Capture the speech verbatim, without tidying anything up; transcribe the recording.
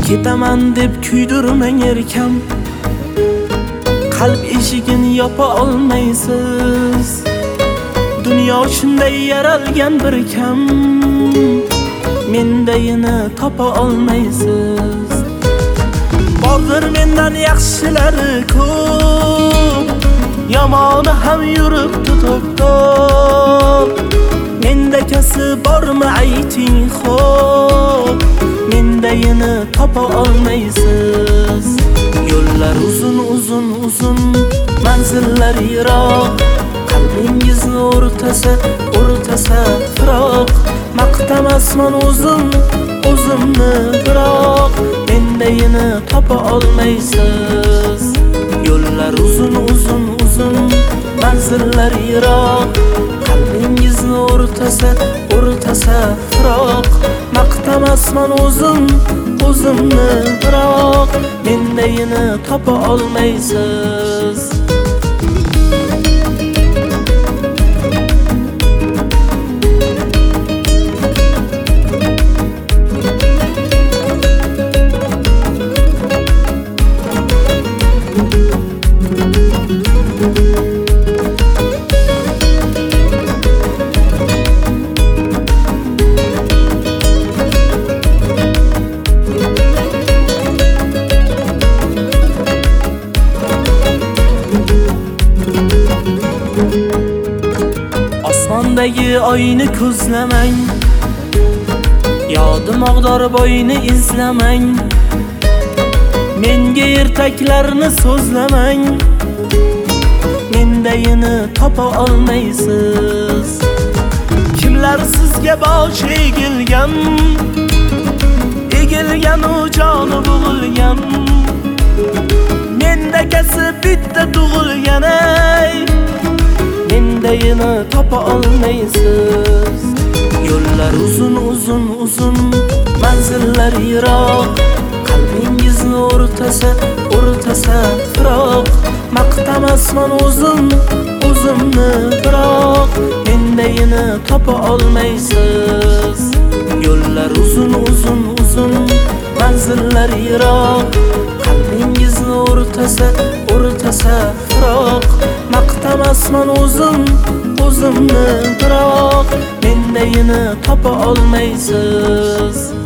Ketaman deb kuydirmang erkam, qalb eshigini yopa olmaysiz. Dunyo shunday yaralgan bir kam, mendayini topa olmaysiz. Bordir mendan yaxshilari ko'p, yomoni ham yuribdi to'p-to'p. Mendakasi bormi ayting xo'p, mendayini topa olmaysiz. Yo'llar uzun uzun uzun, manzillar yiroq, qalbingizni o'rtasa o'rtasa firoq. Maqtamasman o'zim o'zimni, biroq mendayini topa olmaysiz. Yo'llar uzun uzun uzun, manzillar yiroq, qalbingizni o'rtasa o'rtasa firoq. Maqtamasman o'zim o'zimni, biroq mendayini topa olmaysiz. Osmondagi oyni ko'zlamang, yodi Mog'dor bo'yini izlamang. Menga ertaklarni so'zlamang, mendayini topa olmaysiz. Kimlar sizga bosh egilgan, egilgan u joni bo'g'ilgan. Mendakasi bitta tug'ilgan, ey mendayini topa olmaysiz. Yo'llar uzun uzun uzun, manzillar yiroq, qalbingizni o'rtasa o'rtasa firoq. Maqtamasman o'zim o'zimni, biroq mendayini topa olmaysiz. Yo'llar uzun uzun uzun, manzillar yiroq, qalbingizni o'rtasa o'rtasa firoq. Maqtamasman o'zim o'zimni, biroq mendayini topa olmaysiz.